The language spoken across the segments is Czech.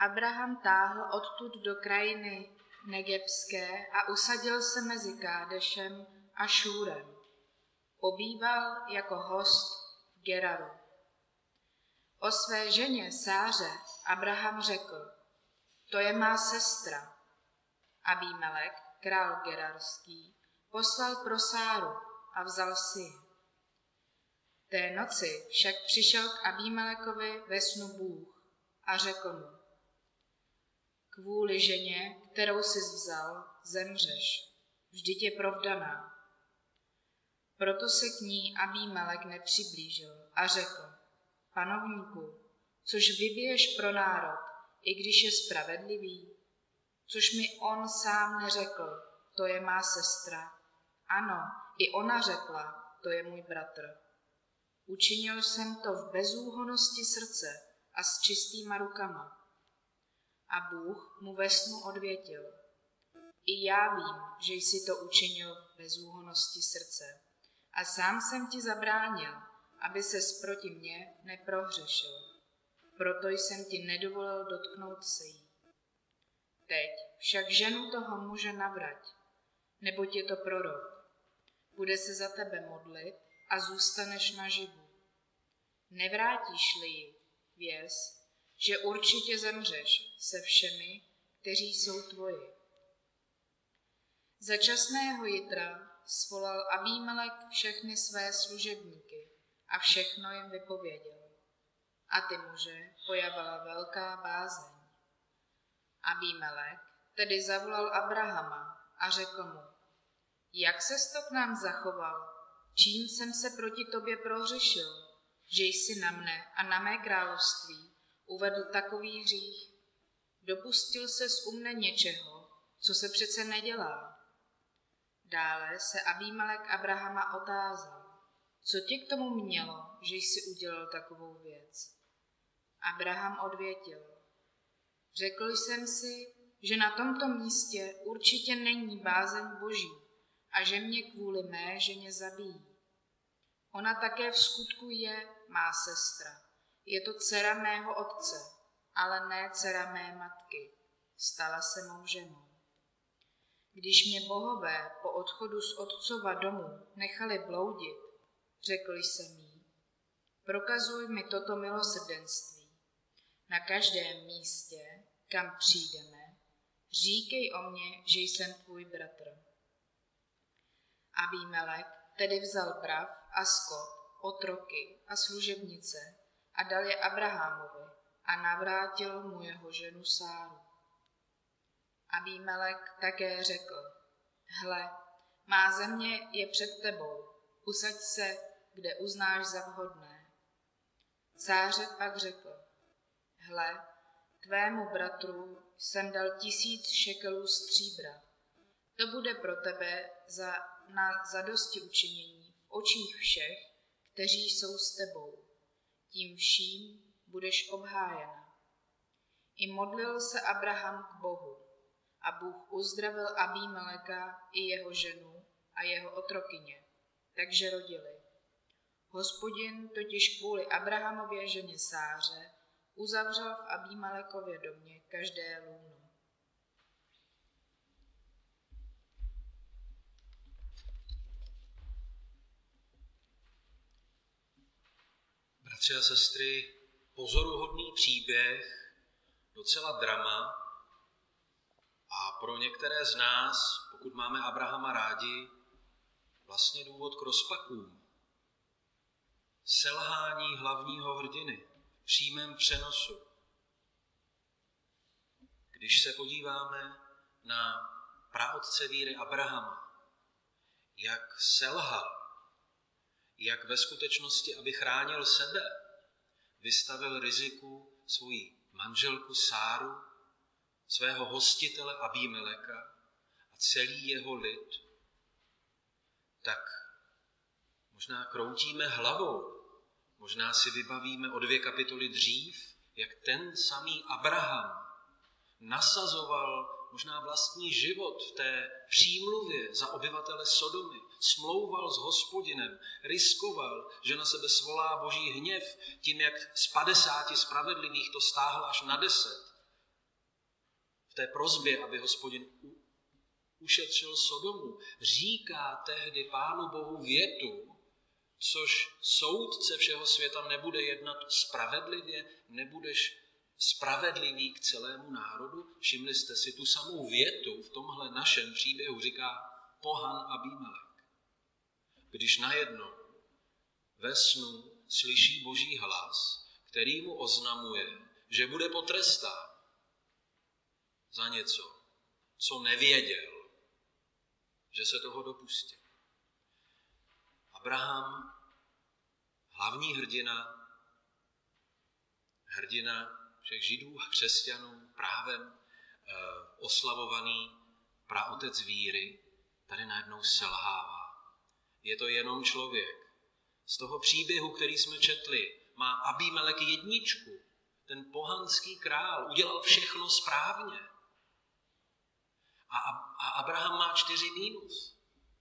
Abraham táhl odtud do krajiny Negebské a usadil se mezi Kádešem a Šúrem. Pobýval jako host v Geraru. O své ženě Sáře Abraham řekl: to je má sestra. Abímelek, král gerarský, poslal pro Sáru a vzal si ji. Té noci však přišel k Abímelekovi ve snu Bůh a řekl mu: kvůli ženě, kterou jsi vzal, zemřeš, vždyť je provdaná. Proto se k ní Abímelek nepřiblížil a řekl: panovníku, což vybiješ pro národ, i když je spravedlivý? Což mi on sám neřekl, to je má sestra. Ano, i ona řekla, to je můj bratr. Učinil jsem to v bezúhonnosti srdce a s čistýma rukama. A Bůh mu ve snu odvětil: i já vím, že jsi to učinil v bezúhonnosti srdce. A sám jsem ti zabránil, aby ses proti mně neprohřešil. Proto jsem ti nedovolil dotknout se jí. Teď však ženu toho muže navrať, neboť je to prorok. Bude se za tebe modlit a zůstaneš naživu. Nevrátíš-li ji, věz, že určitě zemřeš se všemi, kteří jsou tvoji. Za časného jitra svolal Abímelek všechny své služebníky a všechno jim vypověděl. A ty muže pojavala velká bázeň. Abímelek tedy zavolal Abrahama a řekl mu: jak ses to k nám zachoval? Čím jsem se proti tobě prohřešil, že jsi na mne a na mé království uvedl takový hřích? Dopustil ses u mne něčeho, co se přece nedělá. Dále se Abímelek Abrahama otázal: co tě k tomu mělo, že jsi udělal takovou věc? Abraham odvětil: řekl jsem si, že na tomto místě určitě není bázeň Boží a že mě kvůli mé ženě zabijí. Ona také v skutku je má sestra. Je to dcera mého otce, ale ne dcera mé matky. Stala se mou ženou. Když mě bohové po odchodu z otcova domu nechali bloudit, řekl jsem jí: prokazuj mi toto milosrdenství. Na každém místě, kam přijdeme, říkej o mně, že jsem tvůj bratr. Abímelek tedy vzal brav a skot, otroky a služebnice a dal je Abrahamovi a navrátil mu jeho ženu Sáru. Abímelek také řekl: hle, má země je před tebou, usaď se, kde uznáš za vhodné. Sáře pak řekl: hle, tvému bratru jsem dal 1000 šekelů stříbra. To bude pro tebe na zadostiučinění v očích všech, kteří jsou s tebou. Tím vším budeš obhájena. I modlil se Abraham k Bohu a Bůh uzdravil Abímeleka i jeho ženu a jeho otrokyně, takže rodili. Hospodin totiž kvůli Abrahamově ženě Sáře uzavřel v Abímelekově domě každé lůno. Bratři a sestry, pozoruhodný příběh, docela drama a pro některé z nás, pokud máme Abrahama rádi, vlastně důvod k rozpakům. Selhání hlavního hrdiny v přímém přenosu. Když se podíváme na praotce víry Abrahama, jak selhal, jak ve skutečnosti, aby chránil sebe, vystavil riziku svoji manželku Sáru, svého hostitele Abímeleka a celý jeho lid, tak možná kroutíme hlavou, možná si vybavíme o 2 kapitoly dřív, jak ten samý Abraham nasazoval možná vlastní život v té přímluvě za obyvatele Sodomy, smlouval s Hospodinem, riskoval, že na sebe svolá Boží hněv tím, jak z 50 spravedlivých to stáhl až na 10. v té prosbě, aby Hospodin ušetřil Sodomu, říká tehdy Pánu Bohu větu, což soudce všeho světa nebude jednat spravedlivě, nebudeš spravedlivý k celému národu. Všimli jste si tu samou větu v tomhle našem příběhu, říká pohan Abimelech. Když najednou ve snu slyší Boží hlas, který mu oznamuje, že bude potrestán za něco, co nevěděl, že se toho dopustil. Abraham, hlavní hrdina všech Židů a křesťanů, právem oslavovaný praotec víry, tady najednou selhává. Je to jenom člověk. Z toho příběhu, který jsme četli, má Abimelek 1. Ten pohanský král udělal všechno správně. A Abraham má 4 mínus.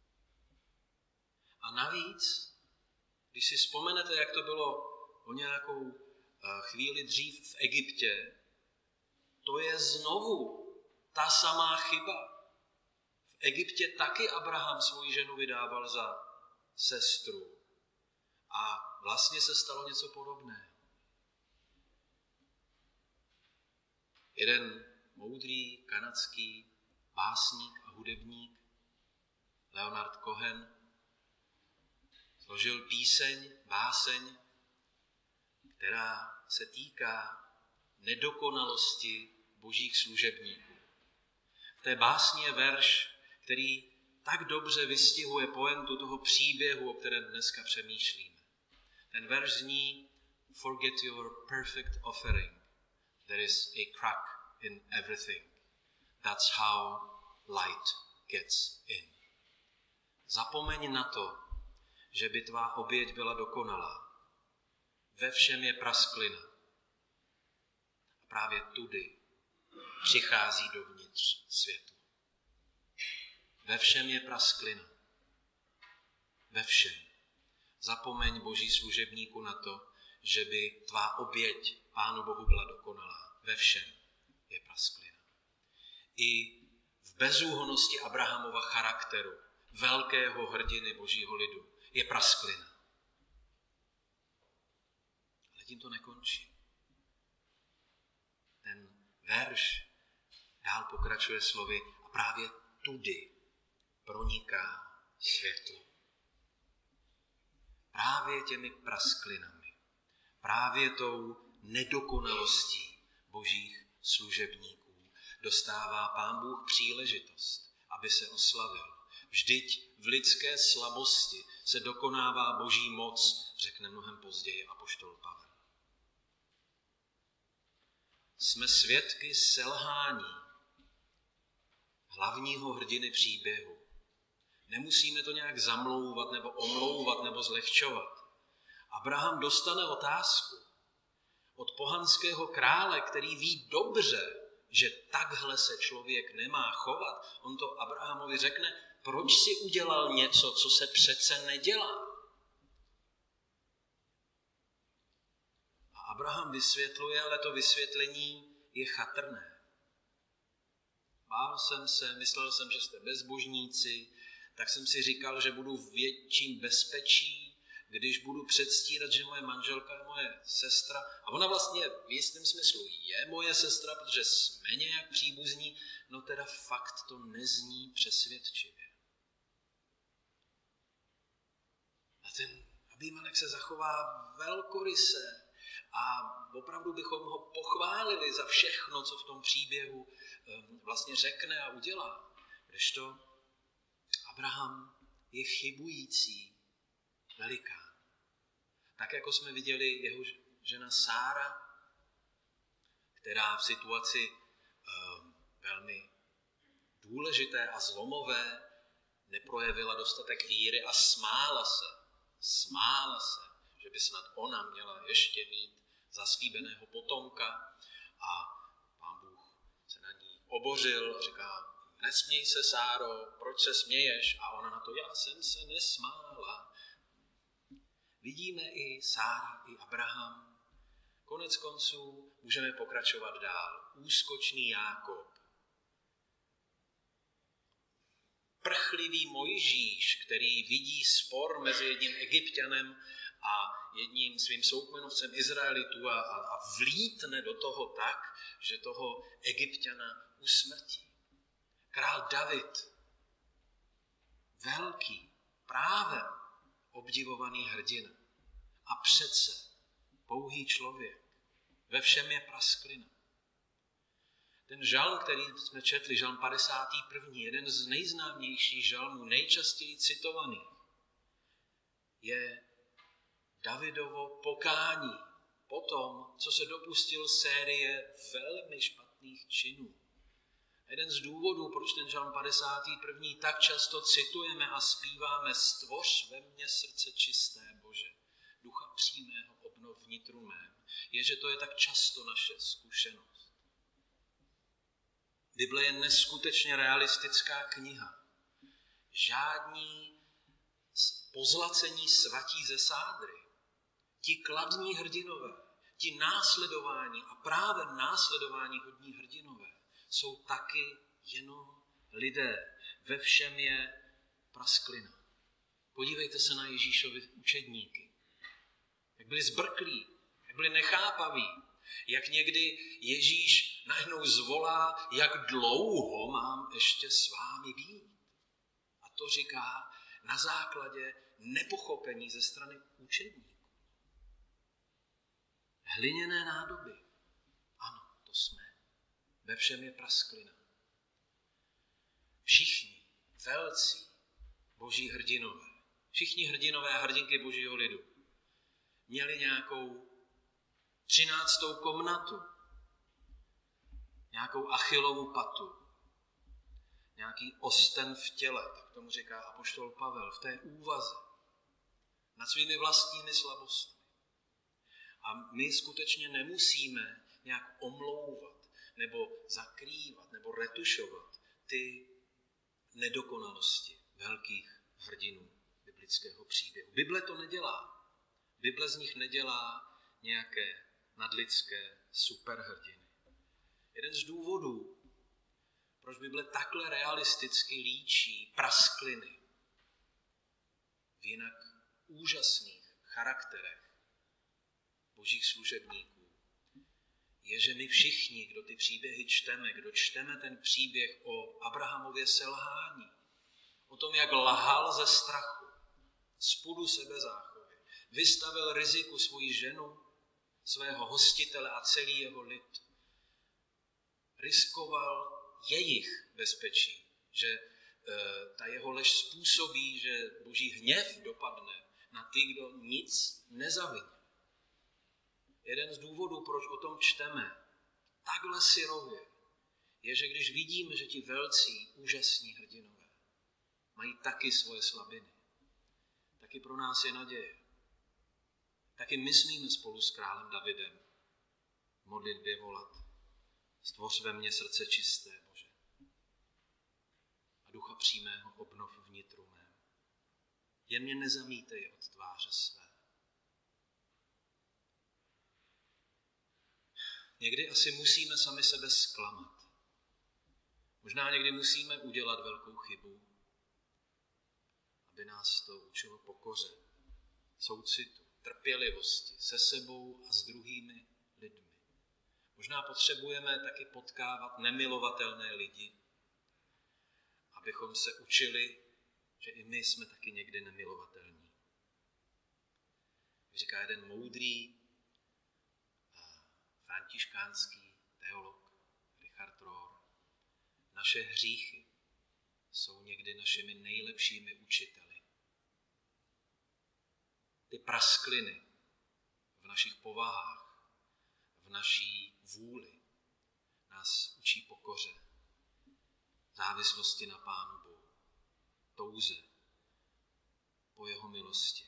A navíc, když si vzpomenete, jak to bylo o nějakou chvíli dřív v Egyptě, to je znovu ta samá chyba. V Egyptě taky Abraham svoji ženu vydával za sestru. A vlastně se stalo něco podobného. Jeden moudrý kanadský básník a hudebník, Leonard Cohen, složil báseň, která se týká nedokonalosti božích služebníků. V té básni je verš, který tak dobře vystihuje pointu toho příběhu, o kterém dneska přemýšlíme. Ten verš zní: Forget your perfect offering. There is a crack in everything. That's how light gets in. Zapomeň na to, že by tvá oběť byla dokonalá. Ve všem je prasklina. A právě tudy přichází dovnitř světu. Ve všem je prasklina. Ve všem. Zapomeň, boží služebníku, na to, že by tvá oběť Pánu Bohu byla dokonalá. Ve všem je prasklina. I v bezúhonnosti Abrahamova charakteru, velkého hrdiny božího lidu, je prasklina. Ale tím to nekončí. Ten verš dál pokračuje slovy a právě tudy proniká světlo. Právě těmi prasklinami, právě tou nedokonalostí božích služebníků dostává Pán Bůh příležitost, aby se oslavil. Vždyť v lidské slabosti se dokonává boží moc, řekne mnohem později apoštol Pavel. Jsme svědky selhání hlavního hrdiny příběhu. Nemusíme to nějak zamlouvat nebo omlouvat nebo zlehčovat. Abraham dostane otázku od pohanského krále, který ví dobře, že takhle se člověk nemá chovat. On to Abrahamovi řekne: proč si udělal něco, co se přece nedělá? A Abraham vysvětluje, ale to vysvětlení je chatrné. Bál jsem se, myslel jsem, že jste bezbožníci, tak jsem si říkal, že budu v větším bezpečí, když budu předstírat, že moje manželka je moje sestra. A ona vlastně v jistém smyslu je moje sestra, protože jsme nějak příbuzní, no teda fakt to nezní přesvědčivě. A ten Abimelech se zachová velkoryse a opravdu bychom ho pochválili za všechno, co v tom příběhu vlastně řekne a udělá. Kdežto Abraham je chybující velikán. Tak jako jsme viděli jeho žena Sára, která v situaci velmi důležité a zlomové neprojevila dostatek víry a smála se, že by snad ona měla ještě mít zaslíbeného potomka, a Pán Bůh se na ní obořil a říká: nesměj se, Sáro, proč se směješ? A ona na to: já jsem se nesmála. Vidíme i Sára, i Abraham. Konec konců můžeme pokračovat dál. Úskočný Jákob, prchlivý Mojžíš, který vidí spor mezi jedním Egypťanem a jedním svým soukmenovcem Izraelitů a vlítne do toho tak, že toho Egypťana usmrtí. Král David, velký, právem obdivovaný hrdina a přece pouhý člověk. Ve všem je prasklina. Ten žalm, který jsme četli, žalm 51., jeden z nejznámějších žalmů, nejčastěji citovaných, je Davidovo pokání po tom, co se dopustil série velmi špatných činů. Jeden z důvodů, proč ten žalm 51. tak často citujeme a zpíváme: Stvoř ve mně srdce čisté, Bože, ducha přímého obnov vnitru mém, je, že to je tak často naše zkušenost. Bible je neskutečně realistická kniha. Žádní pozlacení svatí ze sádry, ti kladní hrdinové, ti následování a právem následování hodní hrdinové jsou taky jenom lidé. Ve všem je prasklina. Podívejte se na Ježíšovi učedníky. Jak byli zbrklí, jak byli nechápaví, jak někdy Ježíš najednou zvolá, jak dlouho mám ještě s vámi být. A to říká na základě nepochopení ze strany učedníků. Hliněné nádoby. Ano, to jsme. Ve všem je prasklina. Všichni velcí boží hrdinové, všichni hrdinové a hrdinky božího lidu měli nějakou 13. komnatu, nějakou Achillovu patu, nějaký osten v těle, tak tomu říká apoštol Pavel, v té úvaze, nad svými vlastními slabostmi. A my skutečně nemusíme nějak omlouvat, nebo zakrývat, nebo retušovat ty nedokonalosti velkých hrdinů biblického příběhu. Bible to nedělá. Bible z nich nedělá nějaké nadlidské superhrdiny. Jeden z důvodů, proč Bible takhle realisticky líčí praskliny v jinak úžasných charakterech božích služebníků, je, že my všichni, kdo ty příběhy čteme, kdo čteme ten příběh o Abrahamově selhání, o tom, jak lhal ze strachu, z pudu sebezáchovy, vystavil riziku svoji ženu, svého hostitele a celý jeho lid. Riskoval jejich bezpečí, že ta jeho lež způsobí, že boží hněv dopadne na ty, kdo nic nezavinil. Jeden z důvodů, proč o tom čteme takhle syrově, je, že když vidíme, že ti velcí, úžasní hrdinové mají taky svoje slabiny, taky pro nás je naděje. Taky my smíme spolu s králem Davidem v modlitbě volat: Stvoř ve mně srdce čisté, Bože, a ducha přímého obnov vnitru mém. Jen mě nezamítej od tváře své. Někdy asi musíme sami sebe zklamat. Možná někdy musíme udělat velkou chybu, aby nás to učilo pokoře, soucitu, trpělivosti se sebou a s druhými lidmi. Možná potřebujeme taky potkávat nemilovatelné lidi, abychom se učili, že i my jsme taky někdy nemilovatelní. Říká jeden moudrý františkánský teolog Richard Rohr: naše hříchy jsou někdy našimi nejlepšími učiteli. Ty praskliny v našich povahách, v naší vůli nás učí pokoře, závislosti na Pánu Bohu, touze po jeho milosti.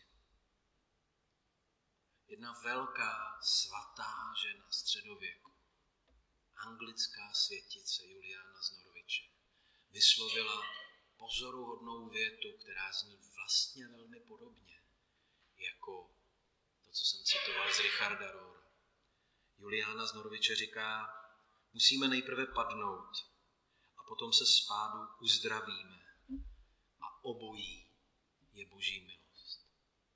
Jedna velká svatá žena středověku, anglická světice Juliana z Norwiche, vyslovila pozoruhodnou větu, která zní vlastně velmi podobně jako to, co jsem citoval z Richarda Rohra. Juliana z Norwiche říká: musíme nejprve padnout a potom se z pádu uzdravíme. obojí je Boží milost.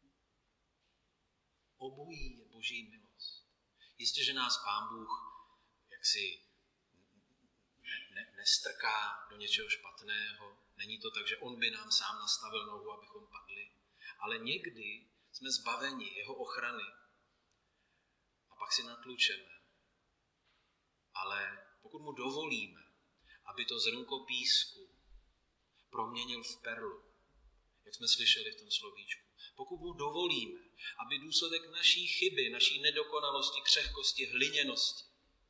Obojí je Boží milost. Jistě, že nás Pán Bůh jaksi nestrká do něčeho špatného. Není to tak, že on by nám sám nastavil nohu, abychom padli. Ale někdy jsme zbaveni jeho ochrany a pak si natlučeme. Ale pokud mu dovolíme, aby to zrnko písku proměnil v perlu, jak jsme slyšeli v tom slovíčku, pokud mu dovolíme, aby důsledek naší chyby, naší nedokonalosti, křehkosti, hliněnosti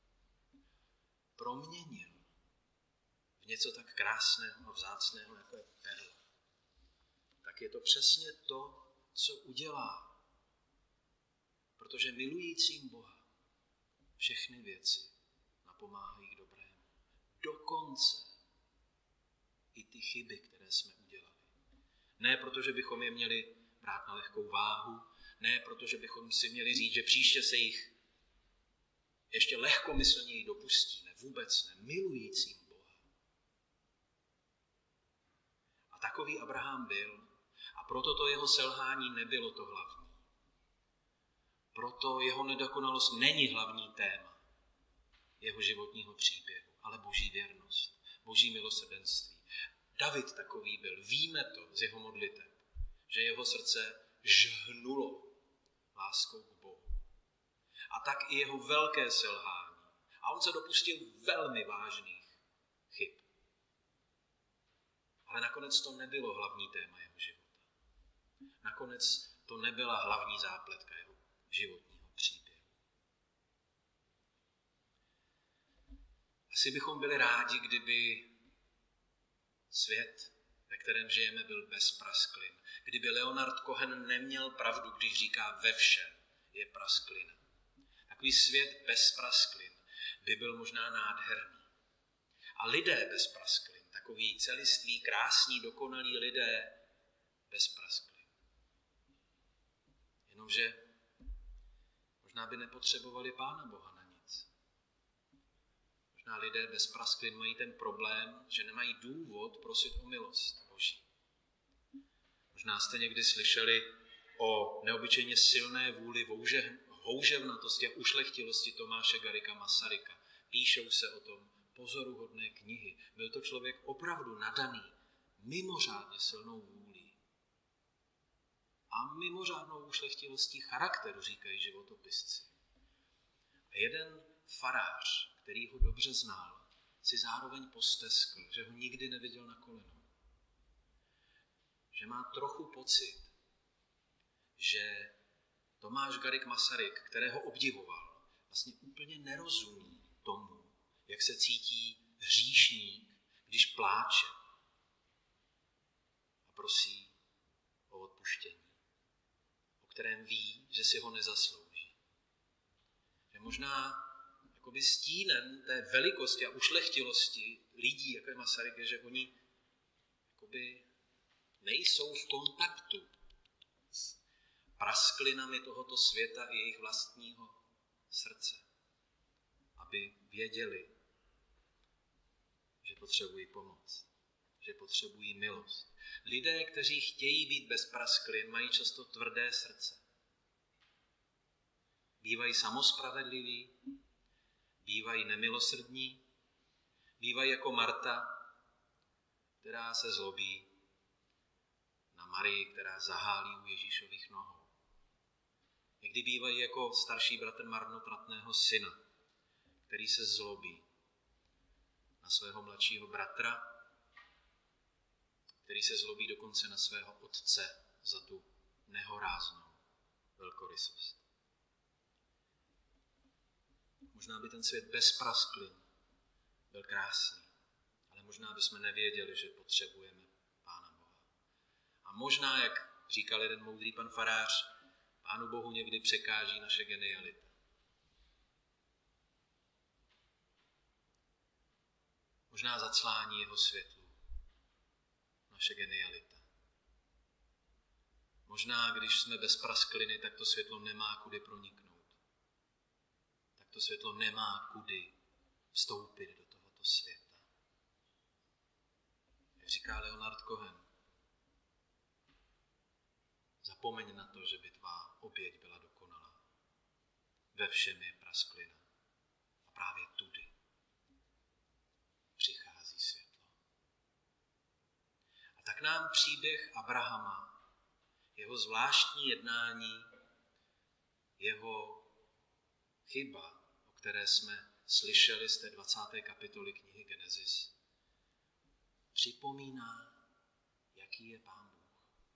proměnil v něco tak krásného a vzácného, jako je perla, tak je to přesně to, co udělá. Protože milujícím Boha všechny věci napomáhají k dobrému. Dokonce i ty chyby, které jsme udělali. Ne protože bychom je měli brát na lehkou váhu, ne protože bychom si měli říct, že příště se jich ještě lehkomyslněji dopustíme. Vůbec ne. Milujícím Boha. A takový Abraham byl. A proto to jeho selhání nebylo to hlavní. Proto jeho nedokonalost není hlavní téma jeho životního příběhu, ale Boží věrnost, Boží milosrdenství. David takový byl. Víme to z jeho modliteb, že jeho srdce žhnulo láskou k Bohu. A tak i jeho velké selhání. A on se dopustil velmi vážných chyb. Ale nakonec to nebylo hlavní téma jeho života. Nakonec to nebyla hlavní zápletka jeho životního příběhu. Asi bychom byli rádi, kdyby svět, ve kterém žijeme, byl bez prasklin. Kdyby Leonard Cohen neměl pravdu, když říká, ve všem je prasklina. Takový svět bez prasklin by byl možná nádherný. A lidé bez prasklin, takový celiství, krásní, dokonalí lidé bez prasklin. Jenomže možná by nepotřebovali Pána Boha na nic. Možná lidé bez prasklin mají ten problém, že nemají důvod prosit o milost Boží. Možná jste někdy slyšeli o neobyčejně silné vůli, houževnatosti a ušlechtilosti Tomáše Garrigua Masaryka. Píšou se o tom pozoruhodné knihy. Byl to člověk opravdu nadaný, mimořádně silnou vůlí. A mimořádnou ušlechtilostí charakteru, říkají životopisci. A jeden farář, který ho dobře znal, si zároveň posteskl, že ho nikdy neviděl na kolenou. Že má trochu pocit, že Tomáš Garrigue Masaryk, kterého obdivoval, vlastně úplně nerozumí tomu, jak se cítí hříšník, když pláče a prosí o odpuštění, o kterém ví, že si ho nezaslouží. Že možná jakoby stínem té velikosti a ušlechtilosti lidí, jako je Masaryk, je, že oni jakoby nejsou v kontaktu s prasklinami tohoto světa i jejich vlastního srdce. Aby věděli, že potřebují pomoc, že potřebují milost. Lidé, kteří chtějí být bez prasklin, mají často tvrdé srdce. Bývají samospravedliví, bývají nemilosrdní, bývají jako Marta, která se zlobí na Marii, která zahálí u Ježíšových nohou. Někdy bývají jako starší bratr marnotratného syna, který se zlobí na svého mladšího bratra, který se zlobí dokonce na svého otce za tu nehoráznou velkorysost. Možná by ten svět bez prasklin byl krásný, ale možná bychom nevěděli, že potřebujeme Pána Boha. A možná, jak říkal jeden moudrý pan farář, Pánu Bohu někdy překáží naše genialita. Možná zaclání jeho světlu naše genialita. Možná, když jsme bez praskliny, tak to světlo nemá kudy proniknout. Tak to světlo nemá kudy vstoupit do tohoto světa. Jak říká Leonard Cohen, Zapomeň na to, že by tvá oběť byla dokonalá. Ve všem je prasklina. A právě tudy přichází světlo. A tak nám příběh Abrahama, jeho zvláštní jednání, jeho chyba, o které jsme slyšeli z té 20. kapitoly knihy Genesis, připomíná, jaký je Pán Bůh.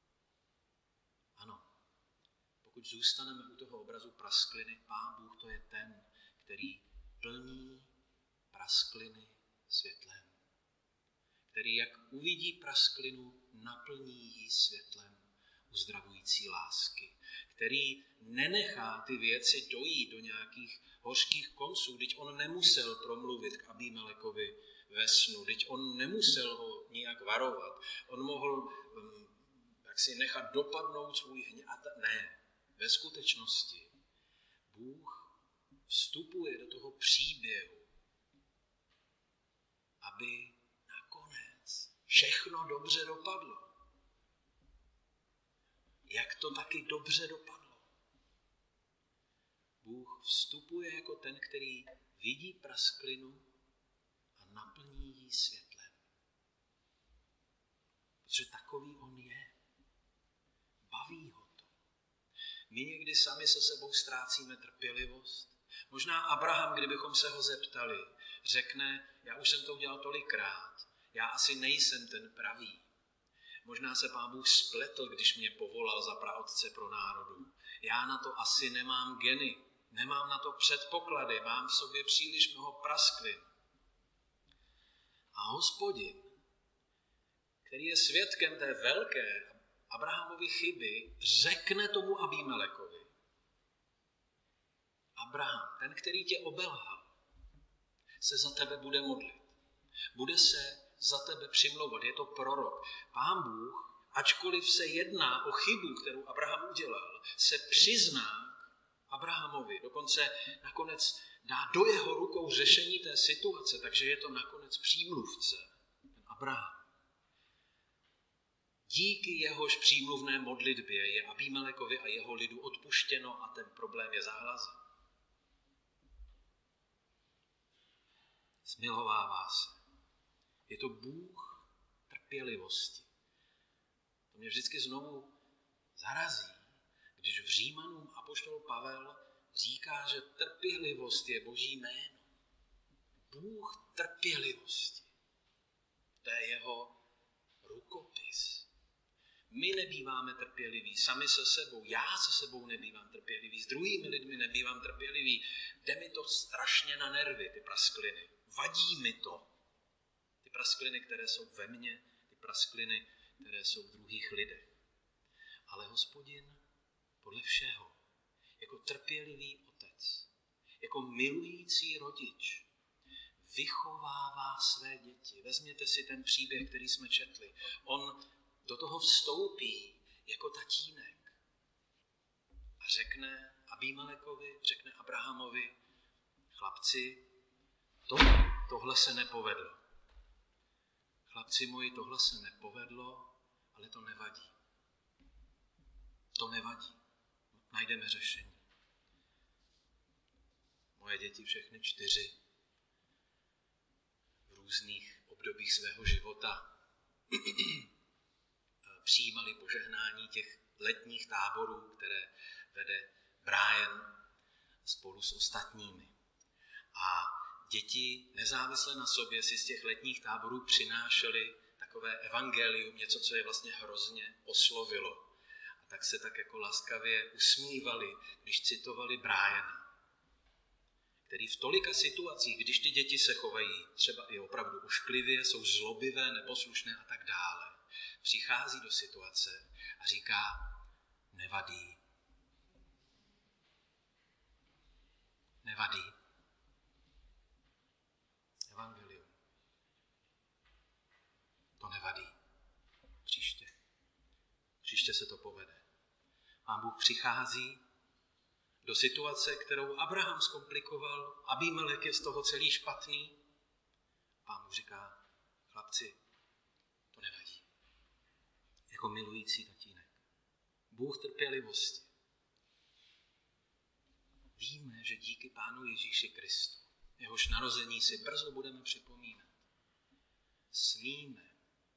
Ano, pokud zůstaneme u toho obrazu praskliny, Pán Bůh to je ten, který plní praskliny světlem. Který jak uvidí prasklinu, naplní ji světlem uzdravující lásky. Který nenechá ty věci dojít do nějakých hořkých konců, vždyť on nemusel promluvit k Abimelekovi ve snu, vždyť on nemusel ho nijak varovat. On mohl si nechat dopadnout svůj hněv. Ne, ve skutečnosti Bůh vstupuje do toho příběhu, aby nakonec všechno dobře dopadlo. Jak to taky dobře dopadlo? Bůh vstupuje jako ten, který vidí prasklinu a naplní ji světlem. Protože takový on je. Baví ho to. My někdy sami se sebou ztrácíme trpělivost. Možná Abraham, kdybychom se ho zeptali, řekne, já už jsem to udělal tolikrát, já asi nejsem ten pravý. Možná se Pán Bůh spletl, když mě povolal za praotce pro národu. Já na to asi nemám geny, nemám na to předpoklady, mám v sobě příliš mnoho prasklin. A Hospodin, který je svědkem té velké Abrahamovy chyby, řekne tomu Abimelekovi: Abraham, ten, který tě obelhal, se za tebe bude modlit. Bude se za tebe přimlouvat. Je to prorok. Pán Bůh, ačkoliv se jedná o chybu, kterou Abraham udělal, se přizná Abrahamovi. Dokonce nakonec dá do jeho rukou řešení té situace, takže je to nakonec přímluvce, ten Abraham. Díky jehož přímluvné modlitbě je Abimelekovi a jeho lidu odpuštěno a ten problém je zahlazen. Smilovává se. Je to Bůh trpělivosti. To mě vždycky znovu zarazí, když v Římanům apoštol Pavel říká, že trpělivost je Boží jméno. Bůh trpělivosti. To je jeho rukopis. My nebýváme trpěliví sami se sebou. Já se sebou nebývám trpělivý. S druhými lidmi nebývám trpělivý. Jde mi to strašně na nervy, ty praskliny. Vadí mi to. Ty praskliny, které jsou ve mně, ty praskliny, které jsou v druhých lidech. Ale Hospodin podle všeho, jako trpělivý otec, jako milující rodič, vychovává své děti. Vezměte si ten příběh, který jsme četli. On do toho vstoupí jako tatínek a řekne Abimelekovi, řekne Abrahamovi: chlapci, tohle se nepovedlo. Chlapci moji, tohle se nepovedlo, ale to nevadí. To nevadí. Najdeme řešení. Moje děti všechny 4 v různých obdobích svého života přijímali požehnání těch letních táborů, které vede Brian spolu s ostatními. A děti nezávisle na sobě si z těch letních táborů přinášely takové evangelium, něco, co je vlastně hrozně oslovilo. A tak se tak jako laskavě usmívali, když citovali Briana, který v tolika situacích, když ty děti se chovají třeba i opravdu ošklivě, jsou zlobivé, neposlušné a tak dále, přichází do situace a říká: nevadí. Nevadí. Evangelium. To nevadí. Příště se to povede. Pán Bůh přichází do situace, kterou Abraham zkomplikoval, Abimelek je z toho celý špatný. Pán Bůh říká: chlapci, to nevadí. Jako milující tatínek. Bůh trpělivosti. Víme, že díky Pánu Ježíši Kristu, jehož narození si brzo budeme připomínat, smíme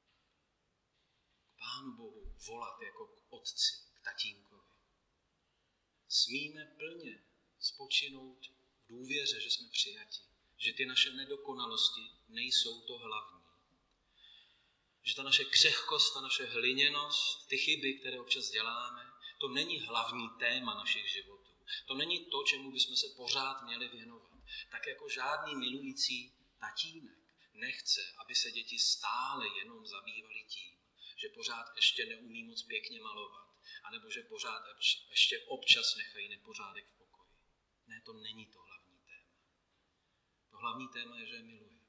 k Pánu Bohu volat jako k otci, k tatínkovi. Smíme plně spočinout v důvěře, že jsme přijati, že ty naše nedokonalosti nejsou to hlavní. Že ta naše křehkost, ta naše hliněnost, ty chyby, které občas děláme, to není hlavní téma našich životů. To není to, čemu bychom se pořád měli věnovat. Tak jako žádný milující tatínek nechce, aby se děti stále jenom zabývaly tím, že pořád ještě neumí moc pěkně malovat, anebo že pořád ještě občas nechají nepořádek v pokoji. Ne, to není to hlavní téma. To hlavní téma je, že je miluje.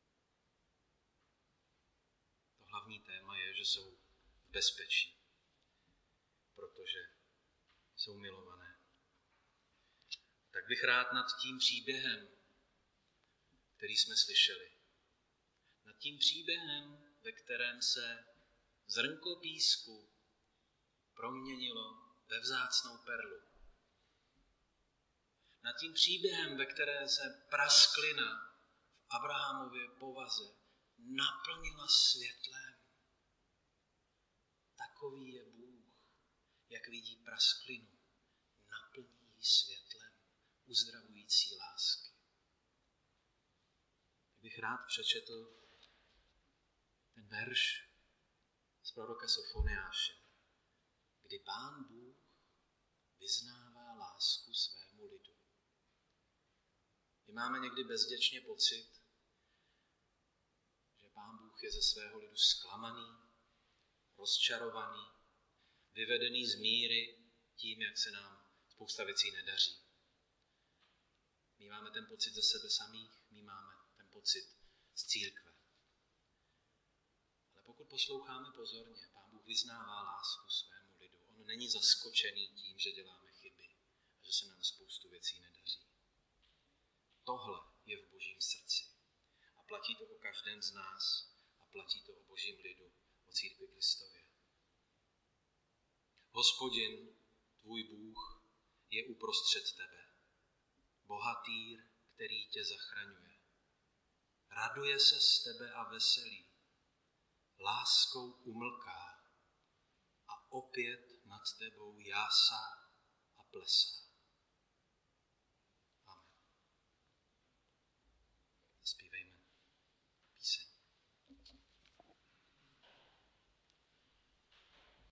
To hlavní téma je, že jsou v bezpečí, protože jsou milované. Tak bych rád nad tím příběhem, který jsme slyšeli, nad tím příběhem, ve kterém se zrnko písku proměnilo ve vzácnou perlu. Nad tím příběhem, ve které se prasklina v Abrahamově povaze naplnila světlem. Takový je Bůh, jak vidí prasklinu, naplní ji světlem uzdravující lásky. Bych rád přečetl ten verš z proroka Sofoniáše, kdy Pán Bůh vyznává lásku svému lidu. My máme někdy bezděčně pocit, že Pán Bůh je ze svého lidu zklamaný, rozčarovaný, vyvedený z míry tím, jak se nám spousta věcí nedaří. My máme ten pocit ze sebe samých, my máme ten pocit z církve. Ale pokud posloucháme pozorně, Pán Bůh vyznává lásku svému lidu. On není zaskočený tím, že děláme chyby a že se nám spoustu věcí nedaří. Tohle je v Božím srdci. A platí to o každém z nás a platí to o Božím lidu, o církvi Kristově. Hospodin, tvůj Bůh, je uprostřed tebe. Bohatýr, který tě zachraňuje. Raduje se z tebe a veselí. Láskou umlká a opět nad tebou jásá a plesá.